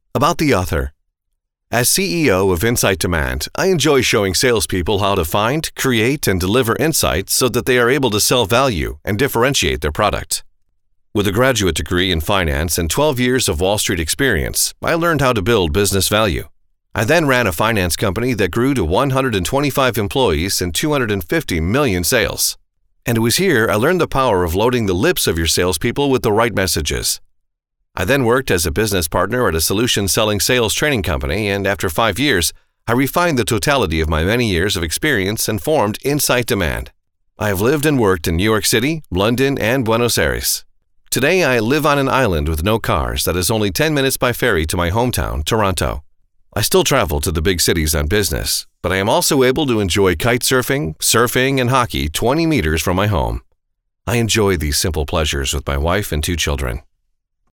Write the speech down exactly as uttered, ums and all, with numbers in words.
About the author. As C E O of Insight Demand, I enjoy showing salespeople how to find, create, and deliver insights so that they are able to sell value and differentiate their product. With a graduate degree in finance and twelve years of Wall Street experience, I learned how to build business value. I then ran a finance company that grew to one hundred twenty-five employees and two hundred fifty million sales. And it was here I learned the power of loading the lips of your salespeople with the right messages. I then worked as a business partner at a solution-selling sales training company, and after five years, I refined the totality of my many years of experience and formed Insight Demand. I have lived and worked in New York City, London, and Buenos Aires. Today, I live on an island with no cars that is only ten minutes by ferry to my hometown, Toronto. I still travel to the big cities on business, but I am also able to enjoy kite surfing, surfing, and hockey twenty meters from my home. I enjoy these simple pleasures with my wife and two children.